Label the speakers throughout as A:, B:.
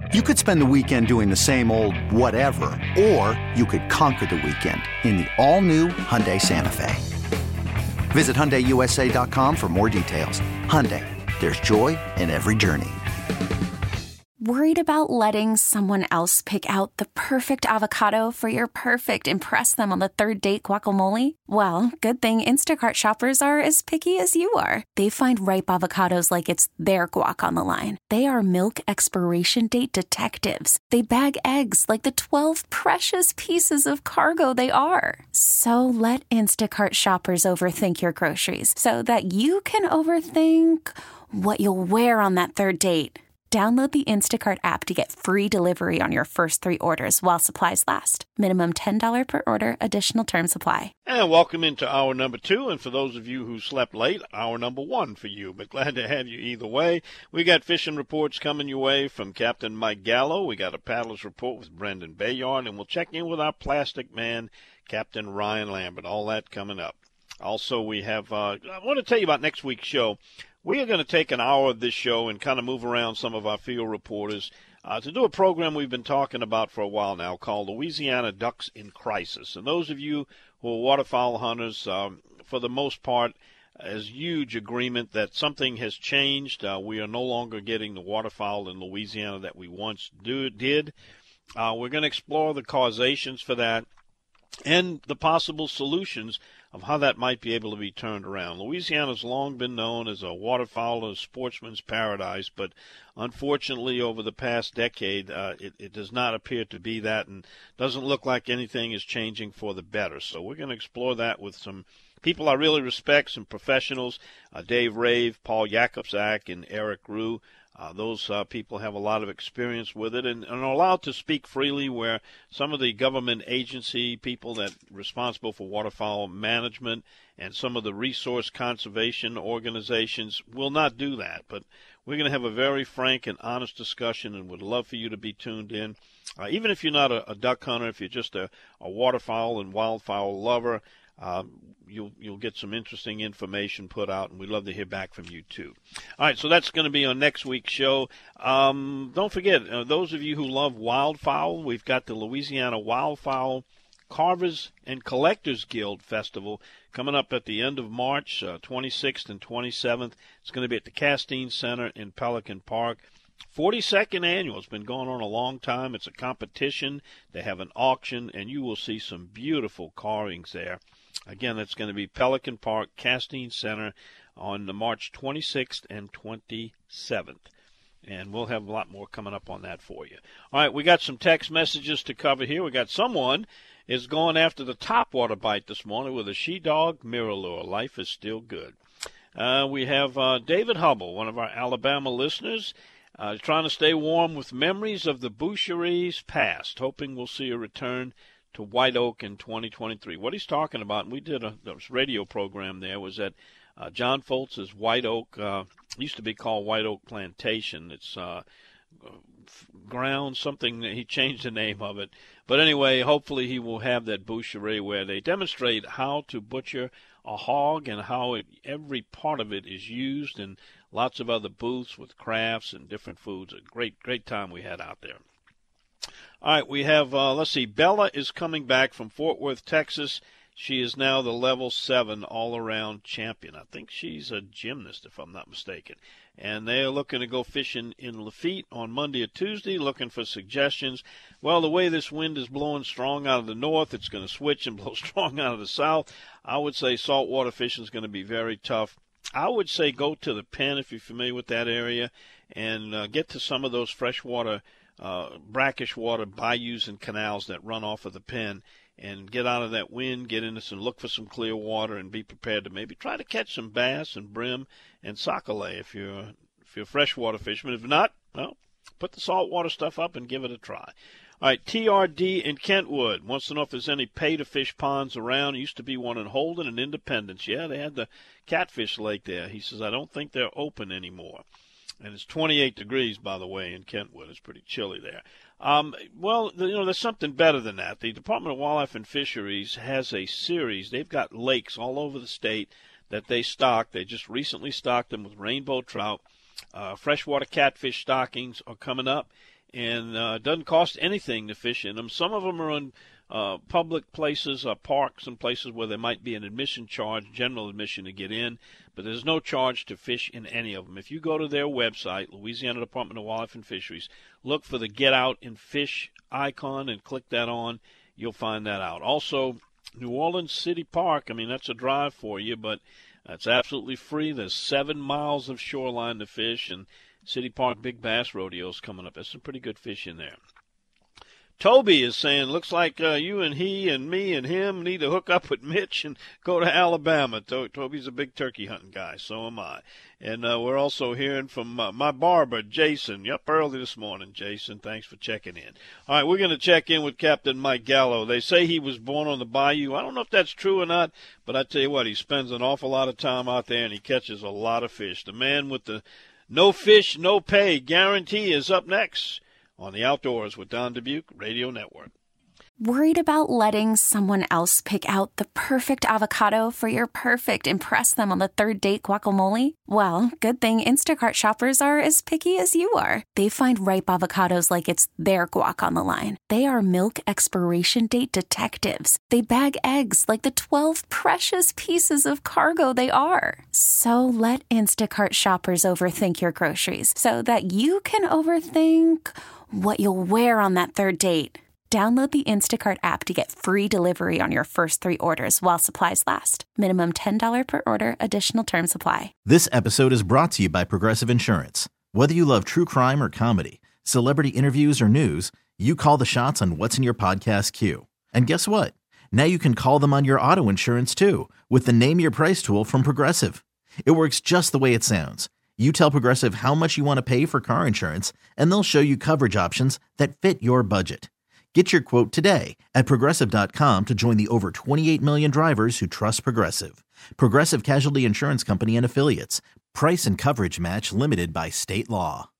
A: You could spend the weekend doing the same old whatever, or you could conquer the weekend in the all-new Hyundai Santa Fe. Visit HyundaiUSA.com for more details. Hyundai, there's joy in every journey.
B: Worried about letting someone else pick out the perfect avocado for your perfect impress them on the third date guacamole? Well, good thing Instacart shoppers are as picky as you are. They find ripe avocados like it's their guac on the line. They are milk expiration date detectives. They bag eggs like the 12 precious pieces of cargo they are. So let Instacart shoppers overthink your groceries so that you can overthink what you'll wear on that third date. Download the Instacart app to get free delivery on your first 3 orders while supplies last. Minimum $10 per order. Additional terms apply.
C: And welcome into hour number 2. And for those of you who slept late, hour number 1 for you. But glad to have you either way. We got fishing reports coming your way from Captain Mike Gallo. We got a paddler's report with Brendan Bayard. And we'll check in with our plastic man, Captain Ryan Lambert. All that coming up. Also, we have, I want to tell you about next week's show. We are going to take an hour of this show and kind of move around some of our field reporters to do a program we've been talking about for a while now called Louisiana Ducks in Crisis. And those of you who are waterfowl hunters, for the most part, there's huge agreement that something has changed. We are no longer getting the waterfowl in Louisiana that we once did. We're going to explore the causations for that and the possible solutions of how that might be able to be turned around. Louisiana's long been known as a waterfowl and sportsman's paradise, but unfortunately over the past decade, it does not appear to be that and doesn't look like anything is changing for the better. So we're going to explore that with some people I really respect, some professionals, Dave Rave, Paul Jakobczak, and Eric Rue. Those people have a lot of experience with it and are allowed to speak freely, where some of the government agency people that are responsible for waterfowl management and some of the resource conservation organizations will not do that. But we're going to have a very frank and honest discussion and would love for you to be tuned in. Even if you're not a duck hunter, if you're just a waterfowl and wildfowl lover, you'll get some interesting information put out, and we'd love to hear back from you, too. All right, so that's going to be on next week's show. Don't forget, those of you who love wildfowl, we've got the Louisiana Wildfowl Carvers and Collectors Guild Festival coming up at the end of March, 26th and 27th. It's going to be at the Castine Center in Pelican Park. 42nd annual. It's been going on a long time. It's a competition. They have an auction, and you will see some beautiful carvings there. Again, that's going to be Pelican Park, Castine Center on the March 26th and 27th. And we'll have a lot more coming up on that for you. All right, we got some text messages to cover here. We got someone is going after the topwater bite this morning with a she-dog mirror lure. Life is still good. We have David Hubble, one of our Alabama listeners, trying to stay warm with memories of the Boucheries past, hoping we'll see a return to White Oak in 2023. What he's talking about, and we did a radio program there, was that John Foltz's White Oak, used to be called White Oak Plantation. It's ground something, he changed the name of it. But anyway, hopefully he will have that boucherie where they demonstrate how to butcher a hog and how every part of it is used, and lots of other booths with crafts and different foods. A great time we had out there. All right, we have, let's see, Bella is coming back from Fort Worth, Texas. She is now the level 7 all-around champion. I think she's a gymnast, if I'm not mistaken. And they are looking to go fishing in Lafitte on Monday or Tuesday, looking for suggestions. Well, the way this wind is blowing strong out of the north, it's going to switch and blow strong out of the south. I would say saltwater fishing is going to be very tough. I would say go to the Penn if you're familiar with that area and get to some of those freshwater, brackish water bayous and canals that run off of the Penn and get out of that wind, get into some, look for some clear water and be prepared to maybe try to catch some bass and brim and sockeye if you're a freshwater fisherman. If not, well, put the saltwater stuff up and give it a try. All right, TRD in Kentwood wants to know if there's any pay-to-fish ponds around. There used to be one in Holden and Independence. Yeah, they had the Catfish Lake there. He says, I don't think they're open anymore. And it's 28 degrees, by the way, in Kentwood. It's pretty chilly there. Well, there's something better than that. The Department of Wildlife and Fisheries has a series. They've got lakes all over the state that they stock. They just recently stocked them with rainbow trout. Freshwater catfish stockings are coming up. and it doesn't cost anything to fish in them. Some of them are on public places, parks and places where there might be an admission charge, general admission to get in, but there's no charge to fish in any of them. If you go to their website, Louisiana Department of Wildlife and Fisheries, look for the Get Out and Fish icon and click that on, you'll find that out. Also, New Orleans City Park, I mean, that's a drive for you, but it's absolutely free. There's 7 miles of shoreline to fish, and City Park Big Bass Rodeo's coming up. There's some pretty good fish in there. Toby is saying, looks like you and he and me and him need to hook up with Mitch and go to Alabama. Toby's a big turkey hunting guy, so am I. And we're also hearing from my barber, Jason. You're up early this morning, Jason. Thanks for checking in. All right, we're going to check in with Captain Mike Gallo. They say he was born on the bayou. I don't know if that's true or not, but I tell you what, he spends an awful lot of time out there, and he catches a lot of fish. The man with the no fish, no pay guarantee is up next on the Outdoors with Don Dubuque Radio Network.
B: Worried about letting someone else pick out the perfect avocado for your perfect impress them on the third date guacamole? Well, good thing Instacart shoppers are as picky as you are. They find ripe avocados like it's their guac on the line. They are milk expiration date detectives. They bag eggs like the 12 precious pieces of cargo they are. So let Instacart shoppers overthink your groceries so that you can overthink what you'll wear on that third date. Download the Instacart app to get free delivery on your first 3 orders while supplies last. Minimum $10 per order. Additional terms apply.
D: This episode is brought to you by Progressive Insurance. Whether you love true crime or comedy, celebrity interviews or news, you call the shots on what's in your podcast queue. And guess what? Now you can call them on your auto insurance too with the Name Your Price tool from Progressive. It works just the way it sounds. You tell Progressive how much you want to pay for car insurance, and they'll show you coverage options that fit your budget. Get your quote today at Progressive.com to join the over 28 million drivers who trust Progressive. Progressive Casualty Insurance Company and Affiliates. Price and coverage match limited by state law.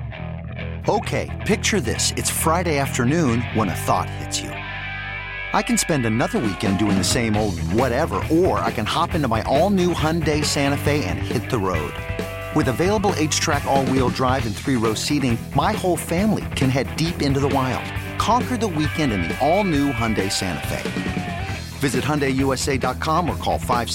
A: Okay, picture this. It's Friday afternoon when a thought hits you. I can spend another weekend doing the same old whatever, or I can hop into my all-new Hyundai Santa Fe and hit the road. With available H-Track all-wheel drive and 3-row seating, my whole family can head deep into the wild. Conquer the weekend in the all-new Hyundai Santa Fe. Visit HyundaiUSA.com or call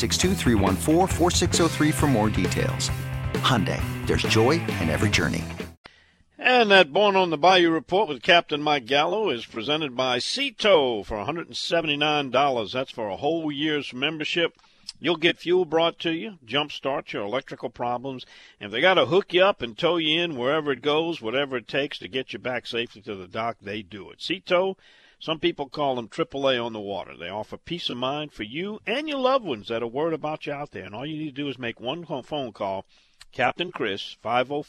A: 562-314-4603 for more details. Hyundai, there's joy in every journey.
C: And that Born on the Bayou report with Captain Mike Gallo is presented by Sea-Tow for $179. That's for a whole year's membership. You'll get fuel brought to you, jumpstart your electrical problems, and if they got to hook you up and tow you in wherever it goes, whatever it takes to get you back safely to the dock, they do it. Sea-Tow, some people call them AAA on the water. They offer peace of mind for you and your loved ones that are worried about you out there, and all you need to do is make one phone call, Captain Chris,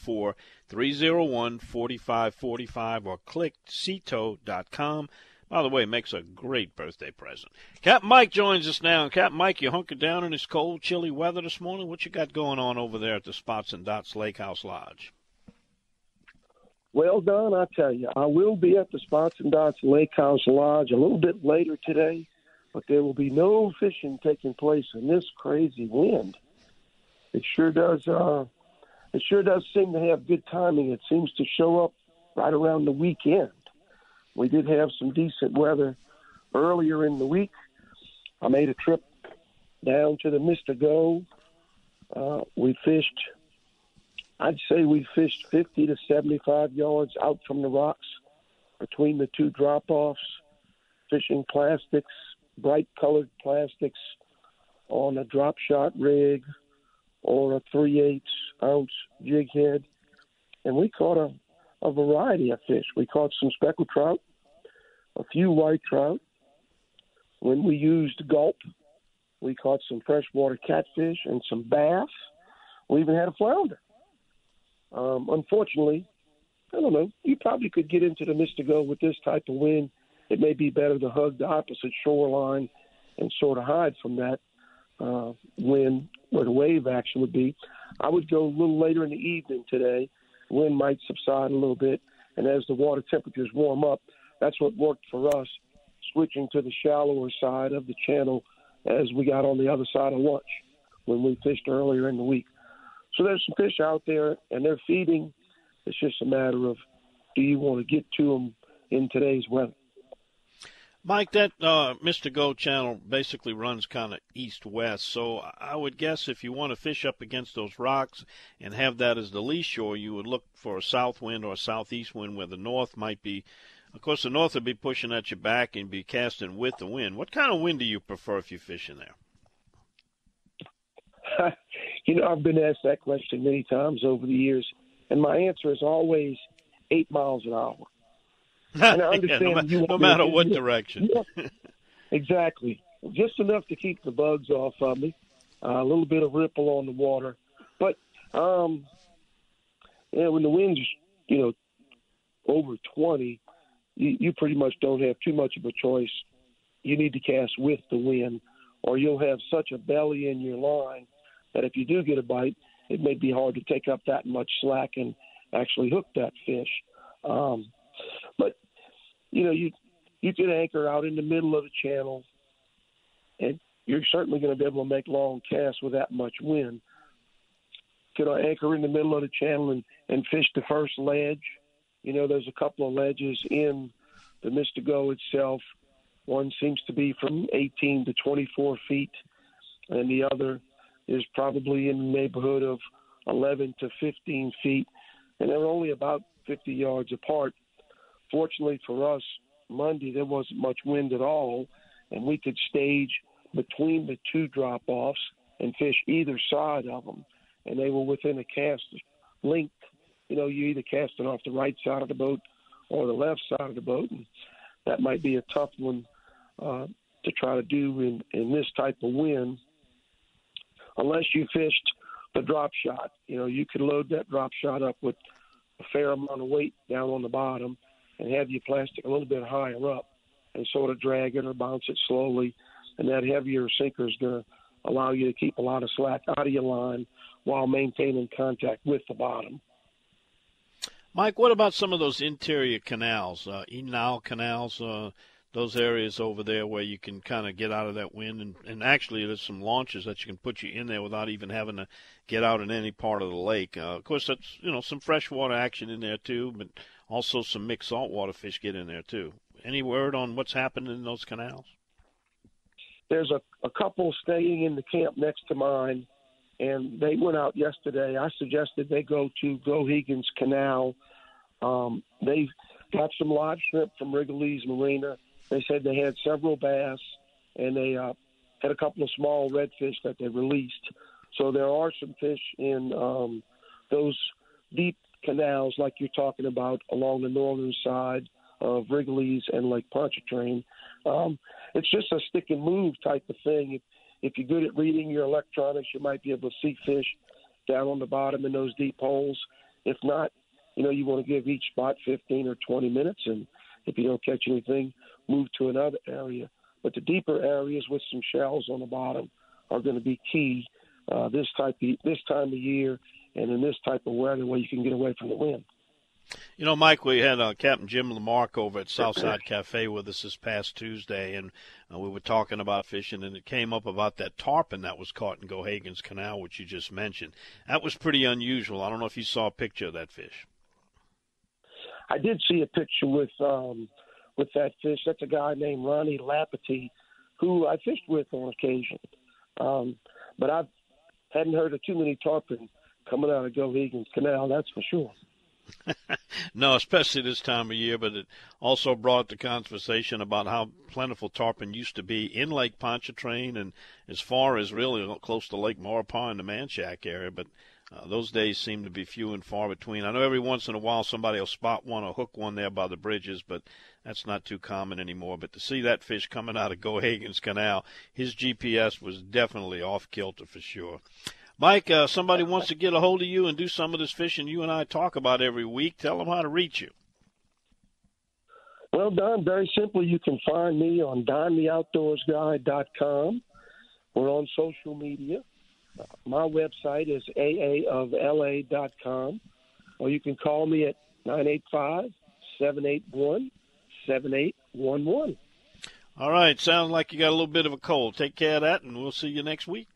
C: 504-301-4545, or click seatow.com. By the way, makes a great birthday present. Captain Mike joins us now. Captain Mike, you hunkered down in this cold, chilly weather this morning. What you got going on over there at the Spots and Dots Lake House Lodge?
E: Well, Don, I tell you, I will be at the Spots and Dots Lake House Lodge a little bit later today, but there will be no fishing taking place in this crazy wind. It sure does. It sure does seem to have good timing. It seems to show up right around the weekend. We did have some decent weather earlier in the week. I made a trip down to the Mystigo. I'd say we fished 50 to 75 yards out from the rocks between the 2 drop-offs, fishing plastics, bright-colored plastics on a drop-shot rig or a 3/8-ounce jig head. And we caught a variety of fish. We caught some speckled trout, a few white trout. When we used gulp, we caught some freshwater catfish and some bass. We even had a flounder. Unfortunately, I don't know, you probably could get into the Mystigo with this type of wind. It may be better to hug the opposite shoreline and sort of hide from that wind where the wave action would be. I would go a little later in the evening today. Wind might subside a little bit, and as the water temperatures warm up, that's what worked for us, switching to the shallower side of the channel as we got on the other side of lunch when we fished earlier in the week. So there's some fish out there, and they're feeding. It's just a matter of do you want to get to them in today's weather?
C: Mike, that Mr. Go channel basically runs kind of east-west, so I would guess if you want to fish up against those rocks and have that as the lee shore, you would look for a south wind or a southeast wind where the north might be. Of course, the north would be pushing at your back and be casting with the wind. What kind of wind do you prefer if you fish in there?
E: I've been asked that question many times over the years, and my answer is always 8 miles an hour. And I understand
C: no matter what direction.
E: Yeah, exactly. Just enough to keep the bugs off of me, a little bit of ripple on the water. But, when the wind's, over 20, you pretty much don't have too much of a choice. You need to cast with the wind, or you'll have such a belly in your line that if you do get a bite, it may be hard to take up that much slack and actually hook that fish. But, you can anchor out in the middle of the channel, and you're certainly going to be able to make long casts with that much wind. You can anchor in the middle of the channel and fish the first ledge. There's a couple of ledges in the Mr. Go itself. One seems to be from 18 to 24 feet, and the other is probably in the neighborhood of 11 to 15 feet, and they're only about 50 yards apart. Fortunately for us, Monday there wasn't much wind at all, and we could stage between the two drop-offs and fish either side of them, and they were within a cast length. You either casting off the right side of the boat or the left side of the boat, and that might be a tough one to try to do in this type of wind, unless you fished the drop shot. You could load that drop shot up with a fair amount of weight down on the bottom and have your plastic a little bit higher up and sort of drag it or bounce it slowly, and that heavier sinker is going to allow you to keep a lot of slack out of your line while maintaining contact with the bottom.
C: Mike, what about some of those interior canals, Enal canals, those areas over there where you can kind of get out of that wind? And actually there's some launches that you can put you in there without even having to get out in any part of the lake. Of course, that's, some freshwater action in there too, but also some mixed saltwater fish get in there too. Any word on what's happening in those canals?
E: There's a couple staying in the camp next to mine, and they went out yesterday. I suggested they go to Gohegan's Canal. They got some live shrimp from Wrigley's Marina. They said they had several bass, and they had a couple of small redfish that they released. So there are some fish in those deep canals like you're talking about along the northern side of Wrigley's and Lake Pontchartrain. It's just a stick and move type of thing. If you're good at reading your electronics, you might be able to see fish down on the bottom in those deep holes. If not, you want to give each spot 15 or 20 minutes, and if you don't catch anything, move to another area. But the deeper areas with some shells on the bottom are going to be key this time of year and in this type of weather where you can get away from the wind.
C: Mike, we had Captain Jim Lamarck over at Southside Cafe with us this past Tuesday, and we were talking about fishing, and it came up about that tarpon that was caught in Gohegan's Canal, which you just mentioned. That was pretty unusual. I don't know if you saw a picture of that fish.
E: I did see a picture with that fish. That's a guy named Ronnie Lapity, who I fished with on occasion. But I hadn't heard of too many tarpon coming out of Gohegan's Canal, that's for sure.
C: No, especially this time of year, but it also brought the conversation about how plentiful tarpon used to be in Lake Pontchartrain and as far as really close to Lake Maurepas in the Manchac area, but those days seem to be few and far between. I know every once in a while somebody will spot one or hook one there by the bridges, but that's not too common anymore. But to see that fish coming out of Gohegan's Canal, his GPS was definitely off kilter for sure. Mike, somebody wants to get a hold of you and do some of this fishing you and I talk about every week. Tell them how to reach you.
E: Well, Don, very simply, you can find me on DonTheOutdoorsGuy.com. We're on social media. My website is aaofla.com, or you can call me at 985-781-7811.
C: All right. Sounds like you got a little bit of a cold. Take care of that, and we'll see you next week.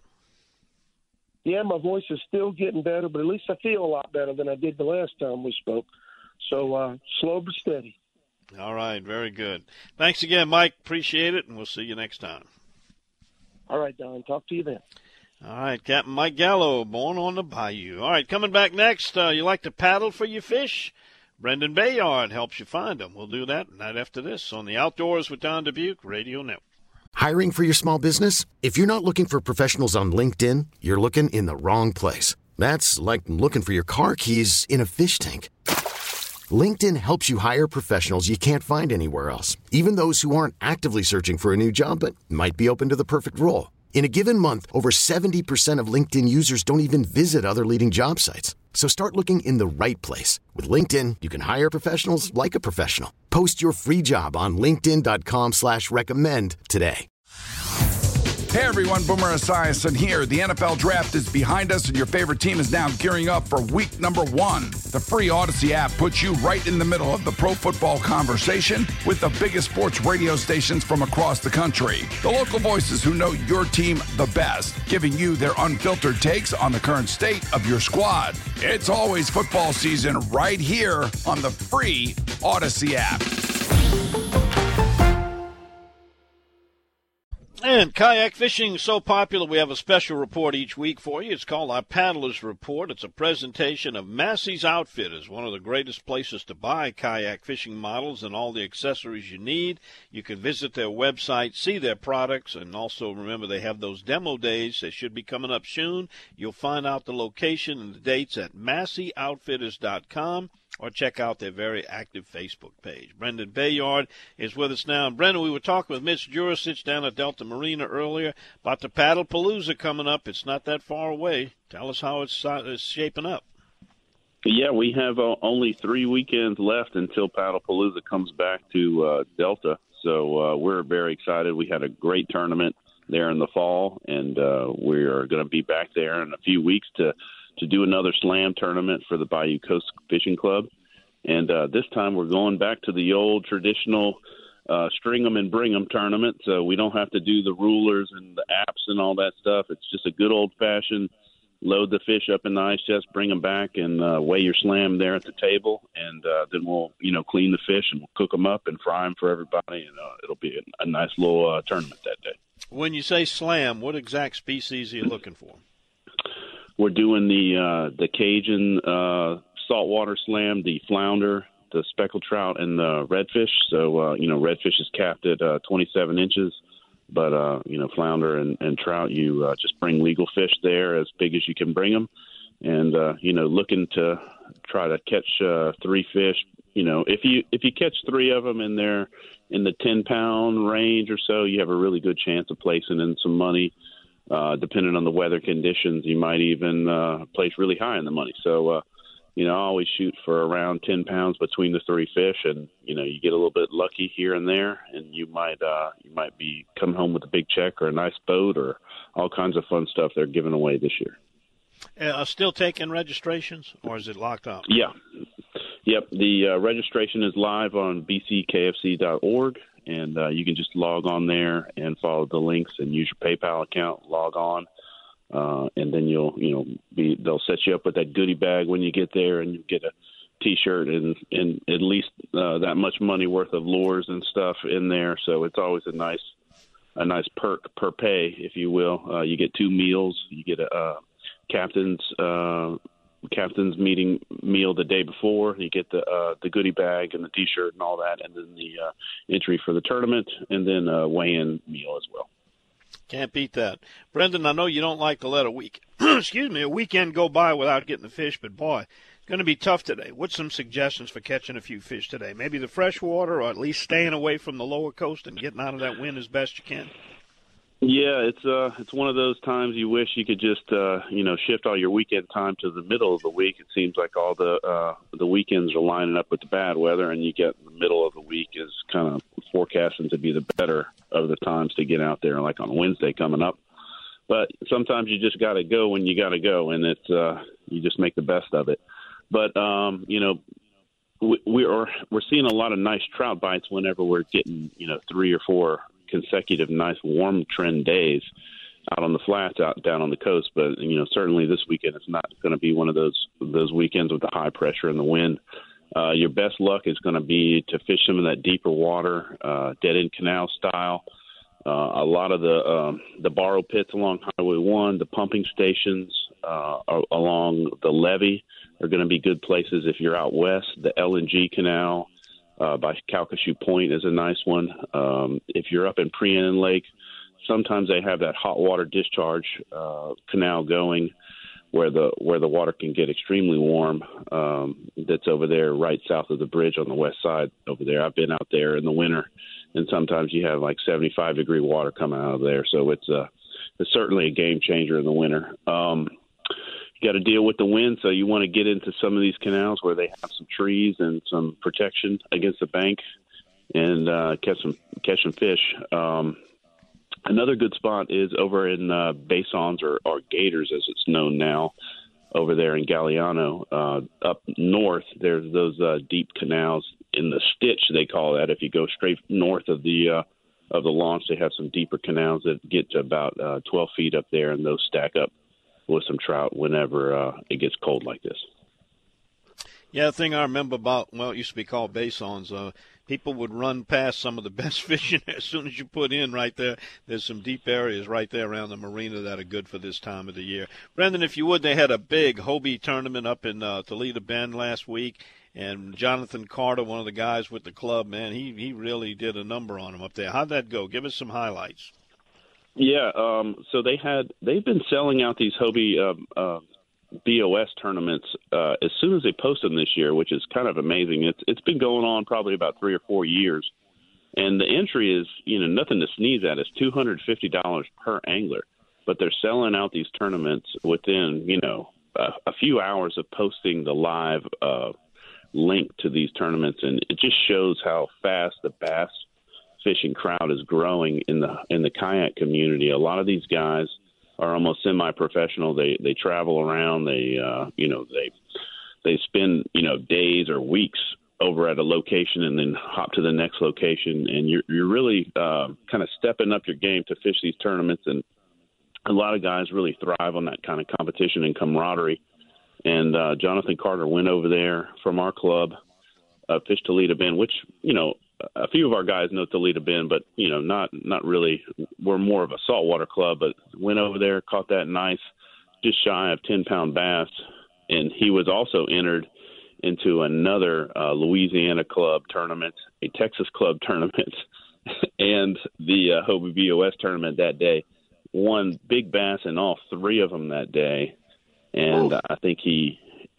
E: Yeah, my voice is still getting better, but at least I feel a lot better than I did the last time we spoke. So slow but steady.
C: All right, very good. Thanks again, Mike. Appreciate it, and we'll see you next time.
E: All right, Don. Talk to you then.
C: All right, Captain Mike Gallo, born on the bayou. All right, coming back next, you like to paddle for your fish? Brendan Bayard helps you find them. We'll do that right after this on the Outdoors with Don Dubuque Radio Network.
F: Hiring for your small business? If you're not looking for professionals on LinkedIn, you're looking in the wrong place. That's like looking for your car keys in a fish tank. LinkedIn helps you hire professionals you can't find anywhere else, even those who aren't actively searching for a new job but might be open to the perfect role. In a given month, over 70% of LinkedIn users don't even visit other leading job sites. So start looking in the right place. With LinkedIn, you can hire professionals like a professional. Post your free job on linkedin.com/recommend today.
G: Hey everyone, Boomer Esiason here. The NFL Draft is behind us and your favorite team is now gearing up for week number 1. The free Odyssey app puts you right in the middle of the pro football conversation with the biggest sports radio stations from across the country. The local voices who know your team the best, giving you their unfiltered takes on the current state of your squad. It's always football season right here on the free Odyssey app.
C: And kayak fishing is so popular, we have a special report each week for you. It's called our Paddler's Report. It's a presentation of Massey's Outfitters, one of the greatest places to buy kayak fishing models and all the accessories you need. You can visit their website, see their products, and also remember they have those demo days. They should be coming up soon. You'll find out the location and the dates at MasseyOutfitters.com. or check out their very active Facebook page. Brendan Bayard is with us now. And Brendan, we were talking with Mitch Jurasich down at Delta Marina earlier about the Paddlepalooza coming up. It's not that far away. Tell us how it's shaping up.
H: Yeah, we have only 3 weekends left until Paddlepalooza comes back to Delta. So we're very excited. We had a great tournament there in the fall, and we are going to be back there in a few weeks to do another slam tournament for the Bayou Coast Fishing Club. And this time we're going back to the old traditional string 'em and bring 'em tournament. So we don't have to do the rulers and the apps and all that stuff. It's just a good old-fashioned load the fish up in the ice chest, bring them back, and weigh your slam there at the table. And then we'll, clean the fish and we'll cook them up and fry them for everybody. And it'll be a nice little tournament that day. When you say slam, what exact species are you looking for? We're doing the Cajun saltwater slam, the flounder, the speckled trout, and the redfish. So, redfish is capped at 27 inches. But, flounder and trout, you just bring legal fish there as big as you can bring them. And, looking to try to catch 3 fish. If you catch 3 of them and they're in the 10-pound range or so, you have a really good chance of placing in some money. Depending on the weather conditions, you might even place really high in the money. So, I always shoot for around 10 pounds between the 3 fish, and you get a little bit lucky here and there, and you might be coming home with a big check or a nice boat or all kinds of fun stuff they're giving away this year. Still taking registrations, or is it locked up? Yeah. Yep. The registration is live on bckfc.org. And you can just log on there and follow the links and use your PayPal account, log on, and then they'll set you up with that goodie bag when you get there, and you get a T-shirt and at least that much money worth of lures and stuff in there. So it's always a nice perk per pay, if you will. You get 2 meals, you get a captain's meeting meal the day before. You get the goodie bag and the T-shirt and all that, and then the entry for the tournament, and then a weigh-in meal as well. Can't beat that. Brendan, I know you don't like to let a weekend go by without getting the fish, but boy, it's going to be tough today. What's some suggestions for catching a few fish today? Maybe the freshwater, or at least staying away from the lower coast and getting out of that wind as best you can? Yeah, it's one of those times you wish you could just shift all your weekend time to the middle of the week. It seems like all the weekends are lining up with the bad weather, and you get the middle of the week is kind of forecasting to be the better of the times to get out there, like on Wednesday coming up. But sometimes you just got to go when you got to go, and it's you just make the best of it. But we're seeing a lot of nice trout bites whenever we're getting 3 or 4 consecutive nice warm trend days out on the flats out down on the coast. But certainly this weekend it's not going to be one of those weekends with the high pressure and the wind. Your best luck is going to be to fish some of that deeper water, dead-end canal style. A lot of the borrow pits along Highway 1, the pumping stations along the levee are going to be good places if you're out west. The LNG canal by Calcasieu Point is a nice one. If you're up in Preenon Lake, sometimes they have that hot water discharge canal going where the water can get extremely warm. That's over there right south of the bridge on the west side over there. I've been out there in the winter, and sometimes you have like 75-degree water coming out of there. So it's certainly a game changer in the winter. You got to deal with the wind, so you want to get into some of these canals where they have some trees and some protection against the bank and catch some fish. Another good spot is over in Basons or Gators, as it's known now, over there in Galliano. Up north, there's those deep canals in the Stitch, they call that. If you go straight north of the launch, they have some deeper canals that get to about 12 feet up there, and those stack up with some trout whenever it gets cold like this.
C: Yeah, the thing I remember about, it used to be called Basons. People would run past some of the best fishing as soon as you put in right there. There's some deep areas right there around the marina that are good for this time of the year. Brendan, if you would, they had a big Hobie tournament up in Toledo Bend last week, and Jonathan Carter, one of the guys with the club, man, he really did a number on him up there. How'd that go? Give us some highlights.
H: Yeah, so they've been selling out these Hobie BOS tournaments as soon as they post them this year, which is kind of amazing. It's been going on probably about 3 or 4 years, and the entry is nothing to sneeze at. It's $250 per angler, but they're selling out these tournaments within a few hours of posting the live link to these tournaments, and it just shows how fast the bass fishing crowd is growing in the kayak community. A lot of these guys are almost semi-professional. They travel around. They spend days or weeks over at a location and then hop to the next location. And you're really kind of stepping up your game to fish these tournaments. And a lot of guys really thrive on that kind of competition and camaraderie. And Jonathan Carter went over there from our club, fished Toledo Bend, which a few of our guys know Toledo Bend, but not really. We're more of a saltwater club, but went over there, caught that nice, just shy of 10-pound bass, and he was also entered into another Louisiana club tournament, a Texas club tournament, and the Hobie BOS tournament that day. Won big bass in all 3 of them that day, and I think he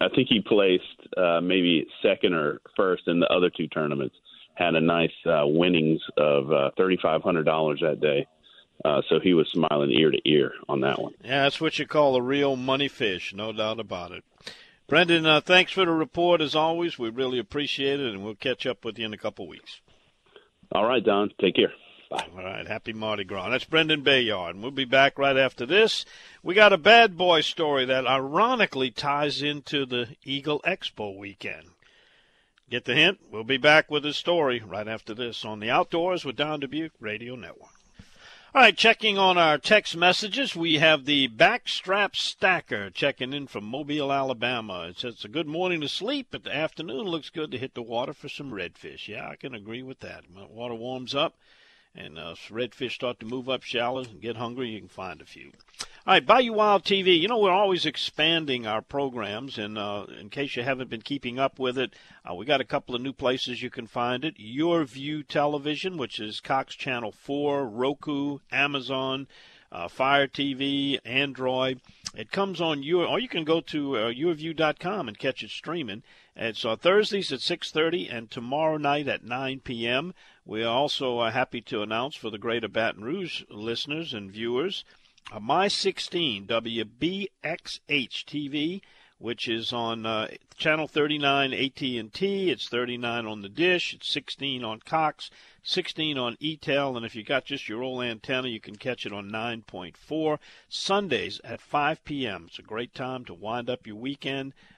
H: placed maybe second or first in the other 2 tournaments. Had a nice winnings of $3,500 that day. So he was smiling ear to ear on that one.
C: Yeah, that's what you call a real money fish, no doubt about it. Brendan, thanks for the report as always. We really appreciate it, and we'll catch up with you in a couple weeks.
H: All right, Don. Take care. Bye.
C: All right, happy Mardi Gras. That's Brendan Bayard, and we'll be back right after this. We got a bad boy story that ironically ties into the Eagle Expo weekend. Get the hint? We'll be back with his story right after this on the Outdoors with Don Dubuque Radio Network. All right, checking on our text messages, we have the Backstrap Stacker checking in from Mobile, Alabama. It says, it's a good morning to sleep, but the afternoon looks good to hit the water for some redfish. Yeah, I can agree with that. When the water warms up and redfish start to move up shallows and get hungry, you can find a few. All right, Bayou Wild TV. We're always expanding our programs, and in case you haven't been keeping up with it, we got a couple of new places you can find it. Your View Television, which is Cox Channel 4, Roku, Amazon, Fire TV, Android. It comes on or you can go to yourview.com and catch it streaming. It's Thursdays at 6:30 and tomorrow night at 9 p.m. We are also happy to announce for the Greater Baton Rouge listeners and viewers, My 16 WBXH TV, which is on Channel 39 AT&T. It's 39 on the dish. It's 16 on Cox, 16 on ETEL. And if you got just your old antenna, you can catch it on 9.4. Sundays at 5 p.m. It's a great time to wind up your weekend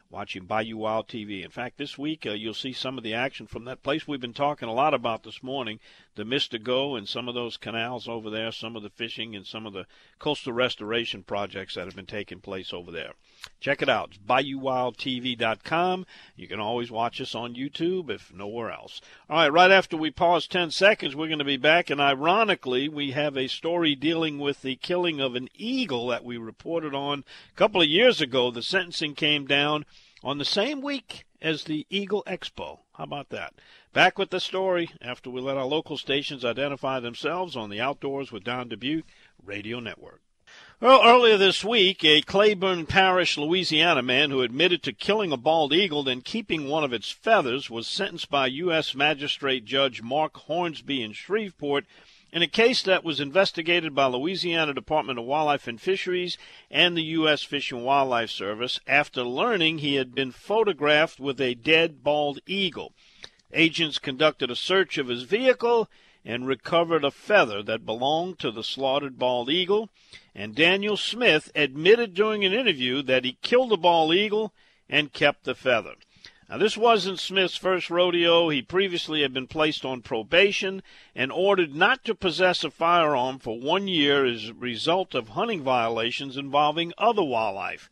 C: watching Bayou Wild TV. In fact, this week you'll see some of the action from that place we've been talking a lot about this morning, the Mystigo and some of those canals over there, some of the fishing and some of the coastal restoration projects that have been taking place over there. Check it out. It's BayouWildTV.com. You can always watch us on YouTube if nowhere else. All right, right after we pause 10 seconds, we're going to be back, and ironically, we have a story dealing with the killing of an eagle that we reported on a couple of years ago. The sentencing came down on the same week as the Eagle Expo. How about that? Back with the story after we let our local stations identify themselves on the Outdoors with Don Dubuque Radio Network. Well, earlier this week, a Claiborne Parish, Louisiana man who admitted to killing a bald eagle and keeping one of its feathers was sentenced by U.S. Magistrate Judge Mark Hornsby in Shreveport in a case that was investigated by Louisiana Department of Wildlife and Fisheries and the U.S. Fish and Wildlife Service after learning he had been photographed with a dead bald eagle. Agents conducted a search of his vehicle and recovered a feather that belonged to the slaughtered bald eagle, and Daniel Smith admitted during an interview that he killed the bald eagle and kept the feather. Now, this wasn't Smith's first rodeo. He previously had been placed on probation and ordered not to possess a firearm for 1 year as a result of hunting violations involving other wildlife.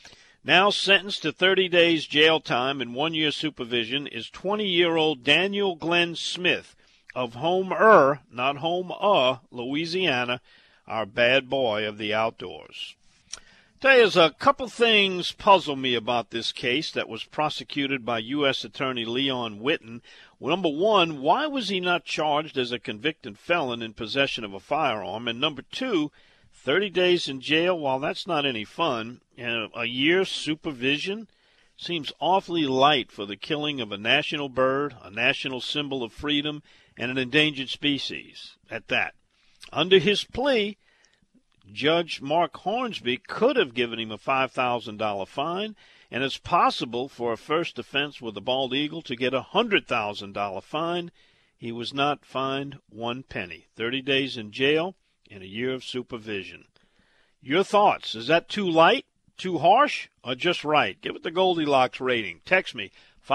C: Now sentenced to 30 days jail time and 1 year supervision is 20-year-old Daniel Glenn Smith of Homer, not Home, Louisiana, our bad boy of the outdoors. There's a couple things puzzle me about this case that was prosecuted by U.S. Attorney Leon Witten. Well, number one, why was he not charged as a convicted felon in possession of a firearm? And number two, 30 days in jail, while that's not any fun, a year supervision seems awfully light for the killing of a national bird, a national symbol of freedom, and an endangered species at that. Under his plea, Judge Mark Hornsby could have given him a $5,000 fine, and it's possible for a first offense with a bald eagle to get a $100,000 fine. He was not fined 1 penny. 30 days in jail and a year of supervision. Your thoughts? Is that too light, too harsh, or just right? Give it the Goldilocks rating. Text me,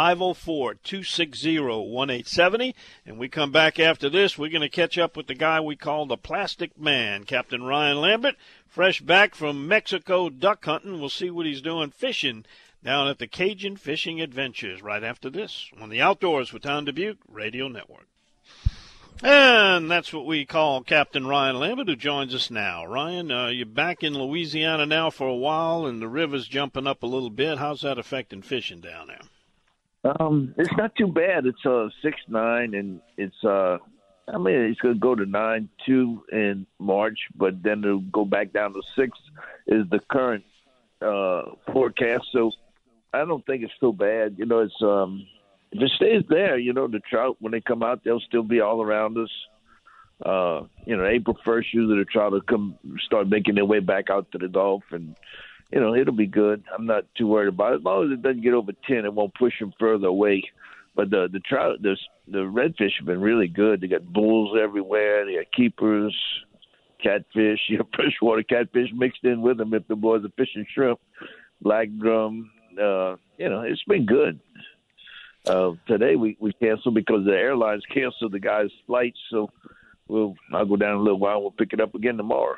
C: 504-260-1870. And we come back after this. We're going to catch up with the guy we call the Plastic Man, Captain Ryan Lambert, fresh back from Mexico duck hunting. We'll see what he's doing fishing down at the Cajun Fishing Adventures right after this on the Outdoors with Don Dubuque Radio Network. And that's what we call Captain Ryan Lambert, who joins us now. Ryan, you're back in Louisiana now for a while, and the river's jumping up a little bit. How's that affecting fishing down there?
I: It's not too bad. It's 6.9, and it's it's going to go to 9.2 in March, but then it'll go back down to 6 is the current forecast. So I don't think it's too bad. You know, it's if it stays there, you know, the trout, when they come out, they'll still be all around us. April 1st, usually the trout will start making their way back out to the Gulf, and you know, it'll be good. I'm not too worried about it. As long as it doesn't get over 10, it won't push them further away. But the trout, the redfish have been really good. They got bulls everywhere. They got keepers, catfish, freshwater catfish mixed in with them if the boys are fishing shrimp, black drum. It's been good. Today we canceled because the airlines canceled the guys' flights. So I'll go down in a little while. We'll pick it up again tomorrow.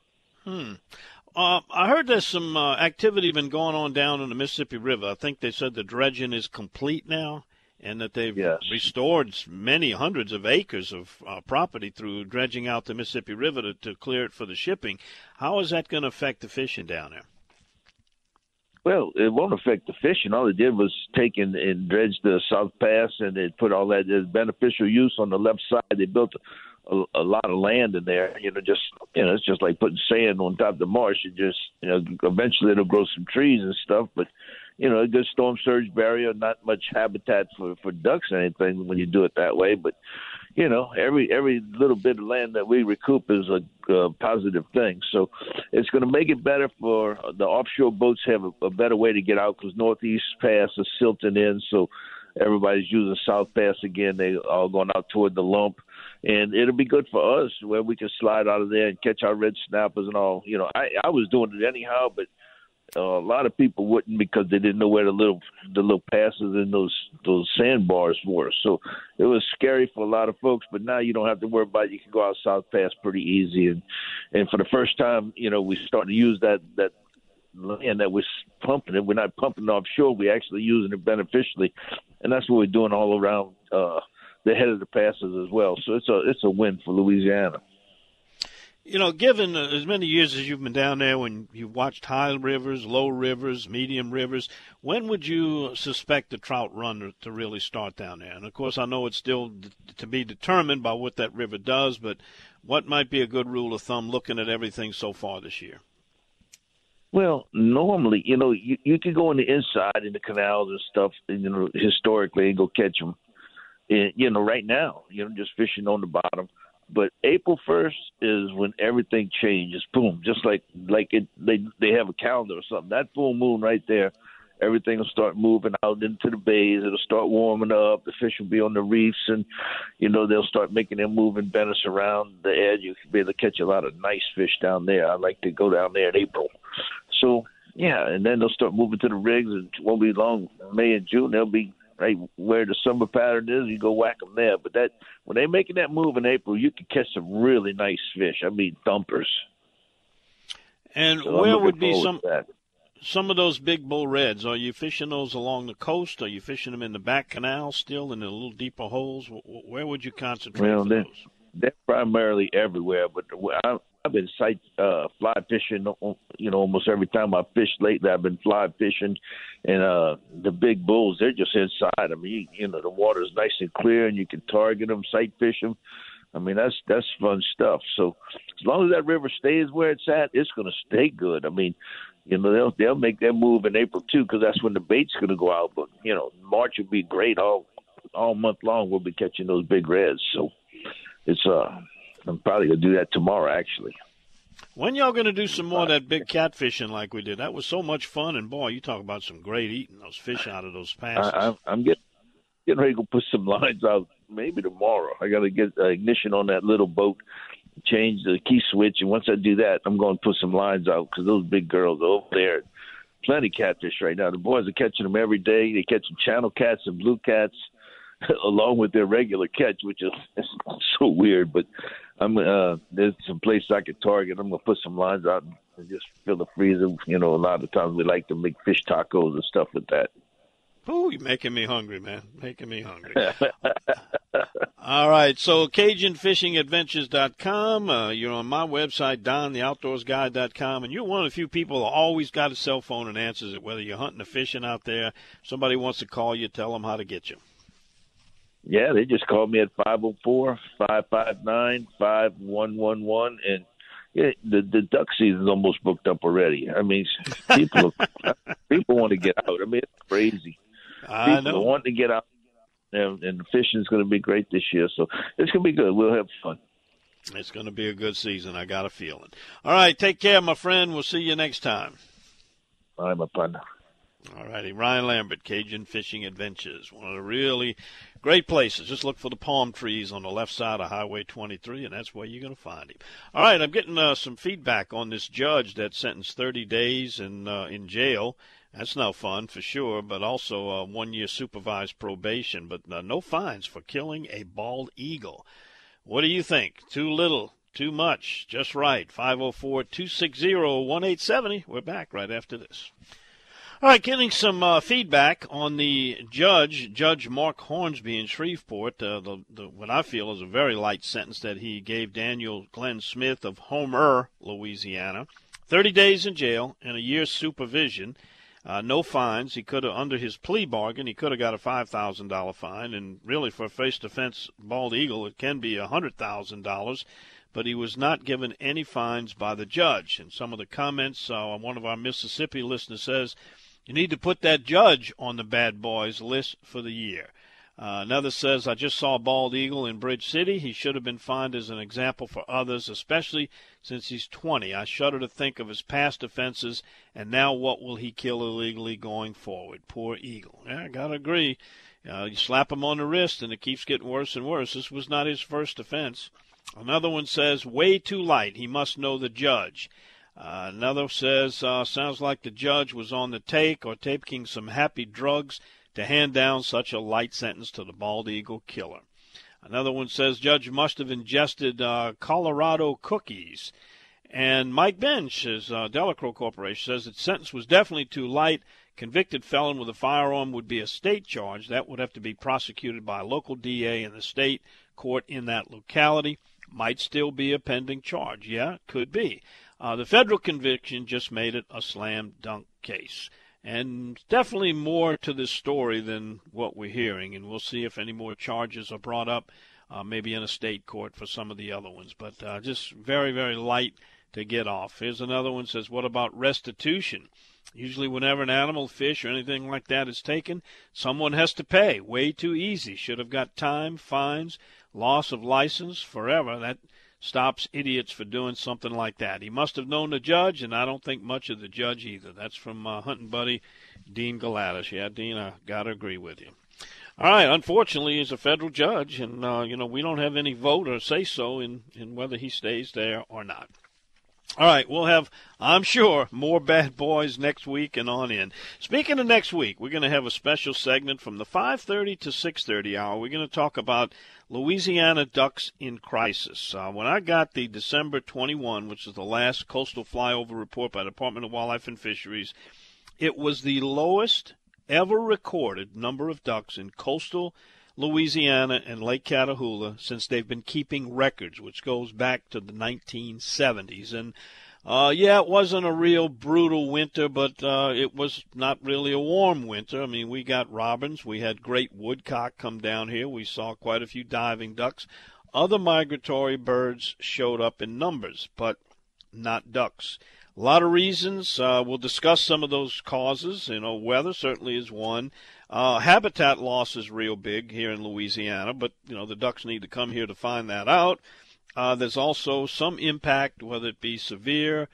C: I heard there's some activity been going on down in the Mississippi River. I think they said the dredging is complete now and that they've restored many hundreds of acres of property through dredging out the Mississippi River to clear it for the shipping. How is that going to affect the fishing down there?
I: Well, it won't affect the fishing. All it did was take and dredge the South Pass, and it put all that as beneficial use on the left side. They built a lot of land in there. It's just like putting sand on top of the marsh. It just, eventually it'll grow some trees and stuff. But, a good storm surge barrier, not much habitat for ducks or anything when you do it that way. But, every little bit of land that we recoup is a positive thing. So it's going to make it better for the offshore boats have a better way to get out because Northeast Pass is silting in. So everybody's using South Pass again. They all going out toward the lump. And it'll be good for us where we can slide out of there and catch our red snappers and all. I was doing it anyhow, but A lot of people wouldn't because they didn't know where the little passes and those sandbars were. So it was scary for a lot of folks. But now you don't have to worry about it. You can go out South Pass pretty easy. And for the first time, we're starting to use that land that was pumping it. We're not pumping it offshore. We're actually using it beneficially, and that's what we're doing all around the head of the passes as well. So it's a win for Louisiana.
C: Given as many years as you've been down there, when you've watched high rivers, low rivers, medium rivers, when would you suspect the trout run to really start down there? And, of course, I know it's still to be determined by what that river does, but what might be a good rule of thumb looking at everything so far this year?
I: Well, normally, you could go on the inside in the canals and stuff, historically, and go catch them. And, right now, just fishing on the bottom. But April 1st is when everything changes. Boom, just like they have a calendar or something. That full moon right there, everything will start moving out into the bays. It'll start warming up. The fish will be on the reefs, and they'll start making their move and bend us around the edge. You can be able to catch a lot of nice fish down there. I like to go down there in April. So yeah, and then they'll start moving to the rigs, and it won't be long. May and June, they'll be right where the summer pattern is. You go whack them there. But when they're making that move in April, you can catch some really nice fish. I mean, thumpers.
C: And
I: so
C: where would be some of those big bull reds? Are you fishing those along the coast? Are you fishing them in the back canal still, in the little deeper holes? Where would you concentrate for those?
I: They're primarily everywhere, but I've been fly fishing, almost every time I fished lately. I've been fly fishing, and the big bulls, they're just inside. I mean, the water's nice and clear, and you can target them, sight fish them. I mean, that's fun stuff. So as long as that river stays where it's at, it's going to stay good. I mean, they'll make their move in April too, because that's when the bait's going to go out. But March will be great all month long. We'll be catching those big reds. So it's I'm probably going to do that tomorrow, actually.
C: When y'all going to do some more of that big catfishing like we did? That was so much fun, and, boy, you talk about some great eating, those fish out of those passes.
I: I'm getting ready to go put some lines out maybe tomorrow. I got to get ignition on that little boat, change the key switch, and once I do that, I'm going to put some lines out because those big girls are over there. Plenty catfish right now. The boys are catching them every day. They catching channel cats and blue cats along with their regular catch, which is so weird. But there's some places I could target. I'm going to put some lines out and just fill the freezer. A lot of times we like to make fish tacos and stuff with that.
C: Ooh, you're making me hungry, man. Making me hungry. All right, so CajunFishingAdventures.com. You're on my website, DonTheOutdoorsGuide.com, and you're one of the few people who always got a cell phone and answers it, whether you're hunting or fishing out there. Somebody wants to call you, tell them how to get you.
I: Yeah, they just called me at 504-559-5111, and the duck season's almost booked up already. I mean, people want to get out. I mean, it's crazy.
C: I know.
I: People want to get out, and the fishing's going to be great this year, so it's going to be good. We'll have fun.
C: It's going to be a good season. I got a feeling. All right, take care, my friend. We'll see you next time.
I: All right, my partner.
C: All righty, Ryan Lambert, Cajun Fishing Adventures, one of the really great places. Just look for the palm trees on the left side of Highway 23, and that's where you're going to find him. All right, I'm getting some feedback on this judge that sentenced 30 days in jail. That's no fun for sure, but also 1 year supervised probation, but no fines for killing a bald eagle. What do you think? Too little? Too much? Just right. 504-260-1870. We're back right after this. All right, getting some feedback on the Judge Mark Hornsby in Shreveport, what I feel is a very light sentence that he gave Daniel Glenn Smith of Homer, Louisiana. 30 days in jail and a year's supervision. No fines. He could have, under his plea bargain, he could have got a $5,000 fine. And really, for a face-to-fence bald eagle, it can be $100,000. But he was not given any fines by the judge. And some of the comments, one of our Mississippi listeners says, you need to put that judge on the bad boys list for the year. Another says, I just saw a bald eagle in Bridge City. He should have been fined as an example for others, especially since he's 20. I shudder to think of his past offenses, and now what will he kill illegally going forward? Poor eagle. Yeah, I got to agree. You slap him on the wrist, and it keeps getting worse and worse. This was not his first offense. Another one says, way too light. He must know the judge. Another says, sounds like the judge was on the take or taking some happy drugs to hand down such a light sentence to the bald eagle killer. Another one says, judge must have ingested Colorado cookies. And Mike Bench, says Delacroix Corporation, says the sentence was definitely too light. Convicted felon with a firearm would be a state charge. That would have to be prosecuted by a local DA in the state court in that locality. Might still be a pending charge. Yeah, could be. The federal conviction just made it a slam dunk case. And definitely more to this story than what we're hearing. And we'll see if any more charges are brought up, maybe in a state court for some of the other ones. But just very, very light to get off. Here's another one, says, what about restitution? Usually whenever an animal, fish, or anything like that is taken, someone has to pay. Way too easy. Should have got time, fines, loss of license, forever. That stops idiots for doing something like that. He must have known the judge, and I don't think much of the judge either. That's from hunting buddy Dean Galatis. Yeah, Dean, I got to agree with you. All right, unfortunately, he's a federal judge, and, we don't have any vote or say-so in whether he stays there or not. All right, we'll have, I'm sure, more bad boys next week and on in. Speaking of next week, we're going to have a special segment from the 5:30 to 6:30 hour. We're going to talk about Louisiana ducks in crisis. When I got the December 21, which is the last coastal flyover report by the Department of Wildlife and Fisheries, it was the lowest ever recorded number of ducks in coastal Louisiana and Lake Catahoula since they've been keeping records, which goes back to the 1970s. And, it wasn't a real brutal winter, but it was not really a warm winter. I mean, we got robins. We had great woodcock come down here. We saw quite a few diving ducks. Other migratory birds showed up in numbers, but not ducks. A lot of reasons. We'll discuss some of those causes. Weather certainly is one. Habitat loss is real big here in Louisiana, but, the ducks need to come here to find that out. There's also some impact, whether it be severe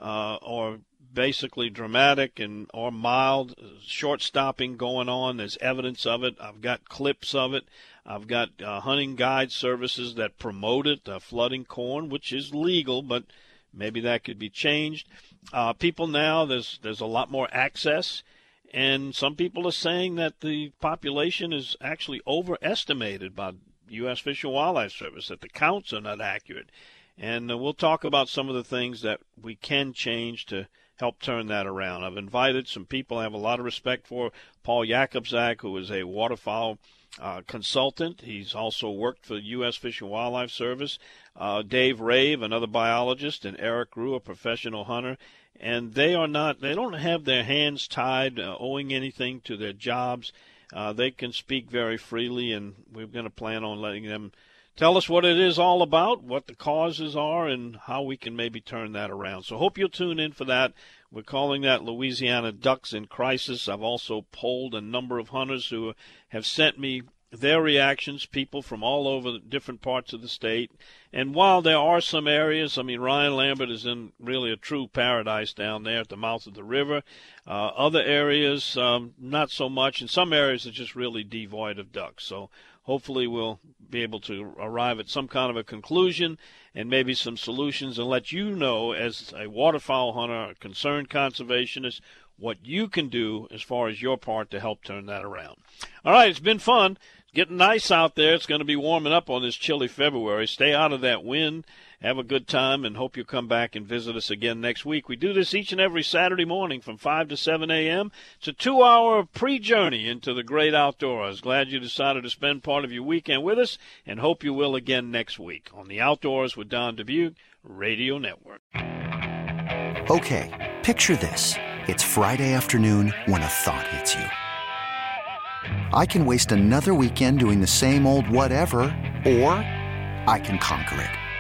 C: or basically dramatic or mild, short stopping going on. There's evidence of it. I've got clips of it. I've got hunting guide services that promote it, flooding corn, which is legal, but maybe that could be changed. People now, there's a lot more access. And some people are saying that the population is actually overestimated by U.S. Fish and Wildlife Service, that the counts are not accurate. And we'll talk about some of the things that we can change to help turn that around. I've invited some people I have a lot of respect for. Paul Jakobczak, who is a waterfowl consultant. He's also worked for the U.S. Fish and Wildlife Service. Dave Rave, another biologist, and Eric Rue, a professional hunter. And they don't have their hands tied, owing anything to their jobs. They can speak very freely, and we're going to plan on letting them tell us what it is all about, what the causes are, and how we can maybe turn that around. So hope you'll tune in for that. We're calling that Louisiana Ducks in Crisis. I've also polled a number of hunters who have sent me their reactions, people from all over different parts of the state. And while there are some areas, Ryan Lambert is in really a true paradise down there at the mouth of the river. Other areas, not so much. In some areas, it's just really devoid of ducks. So hopefully we'll be able to arrive at some kind of a conclusion and maybe some solutions and let you know, as a waterfowl hunter, a concerned conservationist, what you can do as far as your part to help turn that around. All right, it's been fun. Getting nice out there. It's going to be warming up on this chilly February. Stay out of that wind. Have a good time, and hope you'll come back and visit us again next week. We do this each and every Saturday morning from 5 to 7 a.m. It's a 2-hour pre-journey into the great outdoors. Glad you decided to spend part of your weekend with us, and hope you will again next week on the Outdoors with Don Dubuque Radio Network.
A: Okay, picture this. It's Friday afternoon when a thought hits you. I can waste another weekend doing the same old whatever, or I can conquer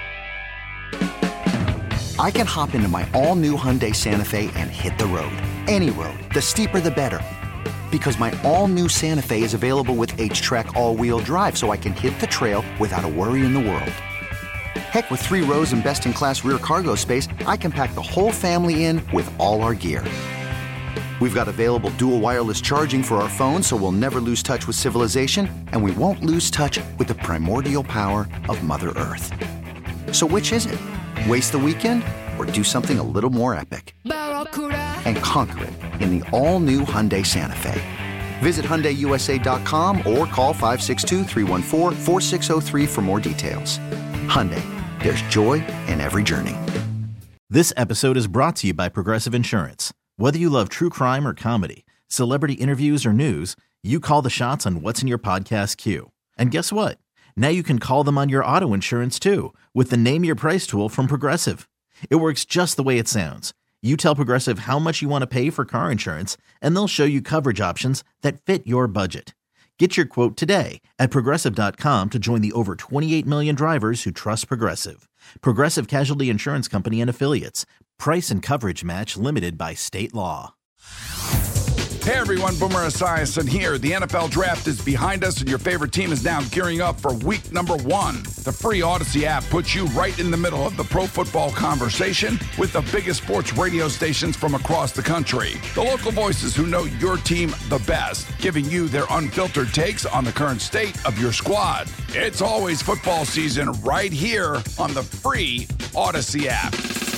A: it. I can hop into my all-new Hyundai Santa Fe and hit the road. Any road. The steeper, the better. Because my all-new Santa Fe is available with H-Track all-wheel drive, so I can hit the trail without a worry in the world. Heck, with 3 rows and best-in-class rear cargo space, I can pack the whole family in with all our gear. We've got available dual wireless charging for our phones, so we'll never lose touch with civilization, and we won't lose touch with the primordial power of Mother Earth. So which is it? Waste the weekend or do something a little more epic and conquer it in the all-new Hyundai Santa Fe. Visit HyundaiUSA.com or call 562-314-4603 for more details. Hyundai, there's joy in every journey.
D: This episode is brought to you by Progressive Insurance. Whether you love true crime or comedy, celebrity interviews or news, you call the shots on what's in your podcast queue. And guess what? Now you can call them on your auto insurance too with the Name Your Price tool from Progressive. It works just the way it sounds. You tell Progressive how much you want to pay for car insurance, and they'll show you coverage options that fit your budget. Get your quote today at Progressive.com to join the over 28 million drivers who trust Progressive. Progressive Casualty Insurance Company and Affiliates. Price and coverage match limited by state law.
G: Hey everyone, Boomer Esiason here. The NFL Draft is behind us and your favorite team is now gearing up for week number 1. The free Odyssey app puts you right in the middle of the pro football conversation with the biggest sports radio stations from across the country. The local voices who know your team the best, giving you their unfiltered takes on the current state of your squad. It's always football season right here on the free Odyssey app.